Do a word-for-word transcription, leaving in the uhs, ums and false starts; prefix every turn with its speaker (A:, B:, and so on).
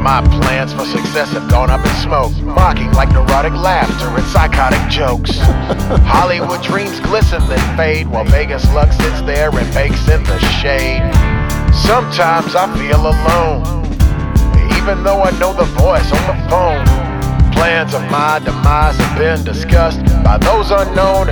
A: My plans for success have gone up in smoke, mocking like neurotic laughter and psychotic jokes. Hollywood dreams glisten then fade, while Vegas luck sits there and bakes in the shade. Sometimes I feel alone, even though I know the voice on the phone. Plans of my demise have been discussed by those unknown